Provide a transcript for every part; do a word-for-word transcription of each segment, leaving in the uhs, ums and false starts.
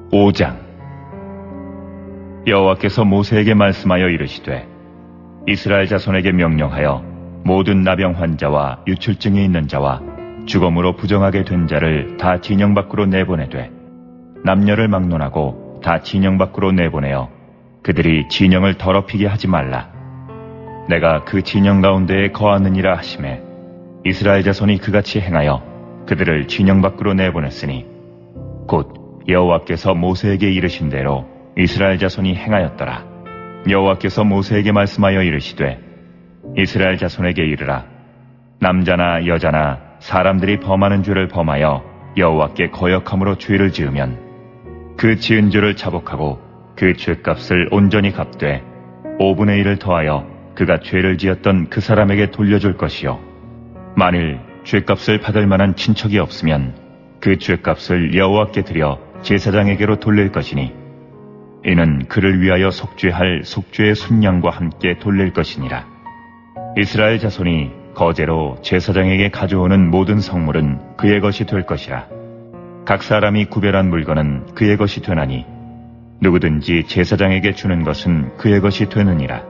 오 장. 여호와께서 모세에게 말씀하여 이르시되 이스라엘 자손에게 명령하여 모든 나병 환자와 유출증이 있는 자와 죽음으로 부정하게 된 자를 다 진영 밖으로 내보내되 남녀를 막론하고 다 진영 밖으로 내보내어 그들이 진영을 더럽히게 하지 말라. 내가 그 진영 가운데에 거하느니라 하시매 이스라엘 자손이 그같이 행하여 그들을 진영 밖으로 내보냈으니 곧 여호와께서 모세에게 이르신 대로 이스라엘 자손이 행하였더라. 여호와께서 모세에게 말씀하여 이르시되 이스라엘 자손에게 이르라. 남자나 여자나 사람들이 범하는 죄를 범하여 여호와께 거역함으로 죄를 지으면 그 지은 죄를 자복하고 그 죄값을 온전히 갚되 오분의 일을 더하여 그가 죄를 지었던 그 사람에게 돌려줄 것이요 만일 죄값을 받을 만한 친척이 없으면 그 죄값을 여호와께 드려 제사장에게로 돌릴 것이니 이는 그를 위하여 속죄할 속죄의 순양과 함께 돌릴 것이니라. 이스라엘 자손이 거제로 제사장에게 가져오는 모든 성물은 그의 것이 될 것이라. 각 사람이 구별한 물건은 그의 것이 되나니 누구든지 제사장에게 주는 것은 그의 것이 되느니라.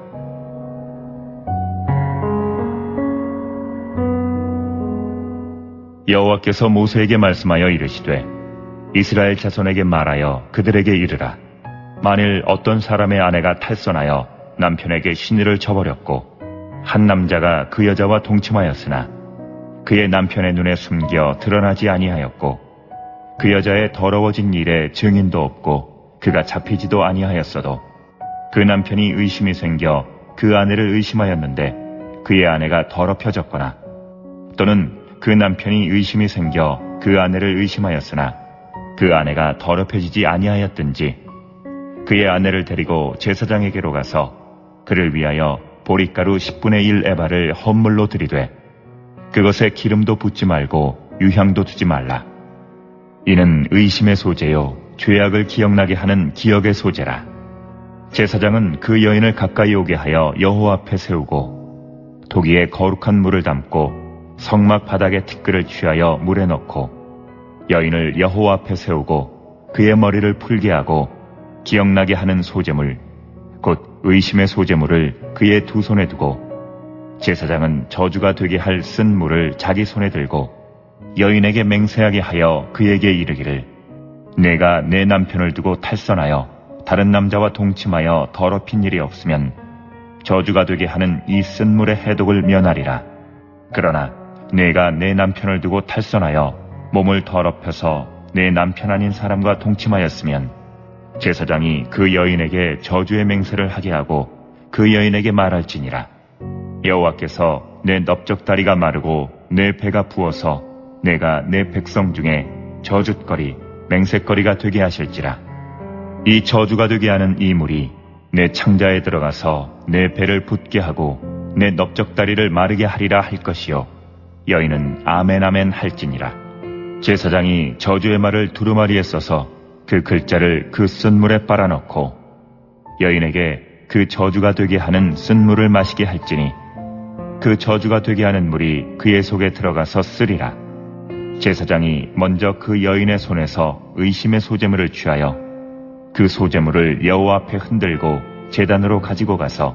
여호와께서 모세에게 말씀하여 이르시되 이스라엘 자손에게 말하여 그들에게 이르라. 만일 어떤 사람의 아내가 탈선하여 남편에게 시내를 쳐버렸고 한 남자가 그 여자와 동침하였으나 그의 남편의 눈에 숨겨 드러나지 아니하였고 그 여자의 더러워진 일에 증인도 없고 그가 잡히지도 아니하였어도 그 남편이 의심이 생겨 그 아내를 의심하였는데 그의 아내가 더럽혀졌거나 또는 그 남편이 의심이 생겨 그 아내를 의심하였으나 그 아내가 더럽혀지지 아니하였든지 그의 아내를 데리고 제사장에게로 가서 그를 위하여 보릿가루 십분의 일 에바를 헌물로 드리되 그것에 기름도 붓지 말고 유향도 두지 말라. 이는 의심의 소재요 죄악을 기억나게 하는 기억의 소재라. 제사장은 그 여인을 가까이 오게 하여 여호와 앞에 세우고 도기에 거룩한 물을 담고 성막 바닥에 티끌을 취하여 물에 넣고 여인을 여호와 앞에 세우고 그의 머리를 풀게 하고 기억나게 하는 소재물 곧 의심의 소재물을 그의 두 손에 두고 제사장은 저주가 되게 할 쓴 물을 자기 손에 들고 여인에게 맹세하게 하여 그에게 이르기를 내가 내 남편을 두고 탈선하여 다른 남자와 동침하여 더럽힌 일이 없으면 저주가 되게 하는 이 쓴 물의 해독을 면하리라. 그러나 내가 내 남편을 두고 탈선하여 몸을 더럽혀서 내 남편 아닌 사람과 동침하였으면 제사장이 그 여인에게 저주의 맹세를 하게 하고 그 여인에게 말할지니라. 여호와께서 내 넓적다리가 마르고 내 배가 부어서 내가 내 백성 중에 저주거리 맹세거리가 되게 하실지라. 이 저주가 되게 하는 이 물이 내 창자에 들어가서 내 배를 붓게 하고 내 넓적다리를 마르게 하리라 할 것이요 여인은 아멘 아멘 할지니라. 제사장이 저주의 말을 두루마리에 써서 그 글자를 그 쓴물에 빨아넣고 여인에게 그 저주가 되게 하는 쓴물을 마시게 할지니 그 저주가 되게 하는 물이 그의 속에 들어가서 쓰리라. 제사장이 먼저 그 여인의 손에서 의심의 소재물을 취하여 그 소재물을 여호와 앞에 흔들고 제단으로 가지고 가서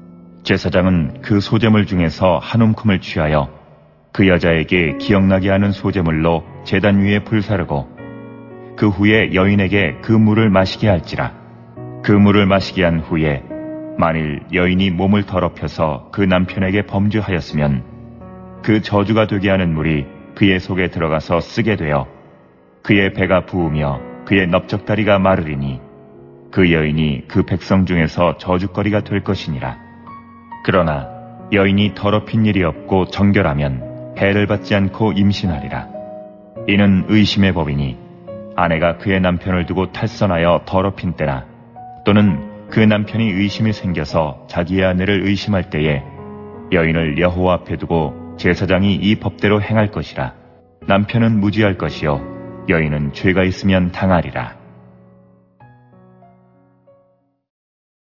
제사장은 그 소재물 중에서 한 움큼을 취하여 그 여자에게 기억나게 하는 소재물로 제단 위에 불사르고 그 후에 여인에게 그 물을 마시게 할지라. 그 물을 마시게 한 후에 만일 여인이 몸을 더럽혀서 그 남편에게 범죄하였으면 그 저주가 되게 하는 물이 그의 속에 들어가서 쓰게 되어 그의 배가 부으며 그의 넓적다리가 마르리니 그 여인이 그 백성 중에서 저주거리가 될 것이니라. 그러나 여인이 더럽힌 일이 없고 정결하면 해를 받지 않고 임신하리라. 이는 의심의 법이니 아내가 그의 남편을 두고 탈선하여 더럽힌 때나 또는 그 남편이 의심이 생겨서 자기의 아내를 의심할 때에 여인을 여호와 앞에 두고 제사장이 이 법대로 행할 것이라. 남편은 무지할 것이요 여인은 죄가 있으면 당하리라.